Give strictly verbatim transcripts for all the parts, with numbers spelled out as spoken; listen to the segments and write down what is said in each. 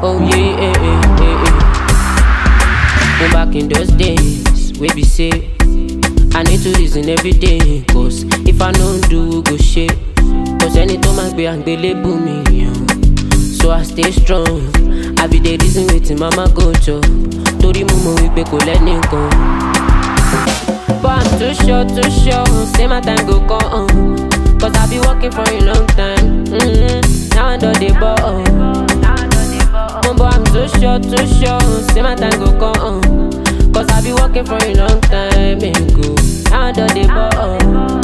Oh yeah, yeah, yeah, yeah, yeah. Go back in those days, we be say I need to reason every day. Cause if I don't do, go shit. Cause any time I be angry, label me, yeah. So I stay strong. I be the reason waiting, mama go job. Tori mumu we pe ko let me go. But I'm too short, too short. Say my time go come. Cause I be working for a long time. Mm-hmm. Now I know the ball. But I'm too short, too short. Say my time go come. Cause I be working for a long time. Go. Now I know the ball.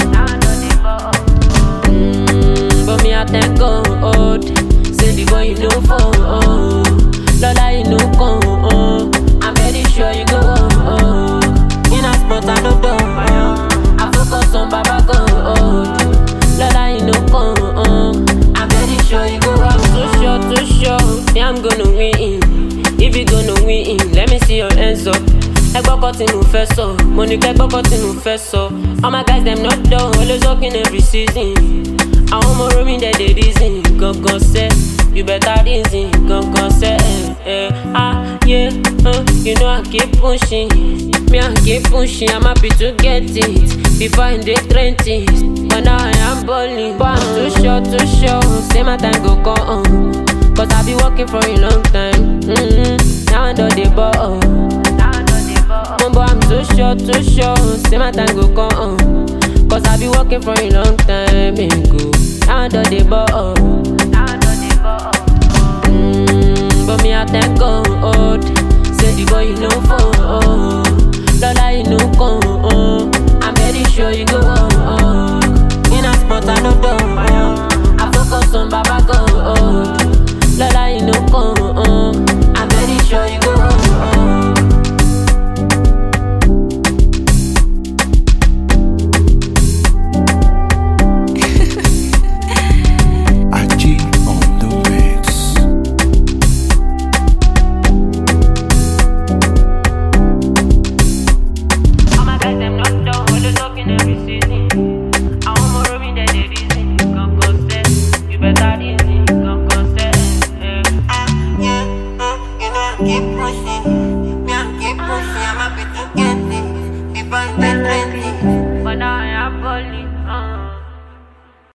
Mm, but me I thank God. Say the boy you know for. Oh. Lola you know come. Oh. I'm very sure you go. Oh. In a spot I know do. Oh. I focus on Baba God. Oh. Lola, you know, come on. I'm very sure you go up. Too sure, too sure. Yeah, I'm gonna win. If you gonna win, let me see your hands up. Egbo cut in first so. Money egbo cut in first so. All my guys, them not done. Always working every season. I want more room in there, they reason. Go, go, say. You better reason. Go, go, say. Eh, eh, ah, yeah. Uh, you know, I keep pushing. Me, I keep pushing. I'm happy to get it. Before in the twenties. But now I am balling. But I'm too short, too short. Say my time go come. Cause I be working for a long time. Mm-hmm. Now I know the ball. But I'm too short, too short. Say my time go come. Cause I be working for a long time. Go. Now I know the ball. Mm, but me I thank God. Say the boy you know for. Oh. Lola you know come. Oh. I'm very sure you go.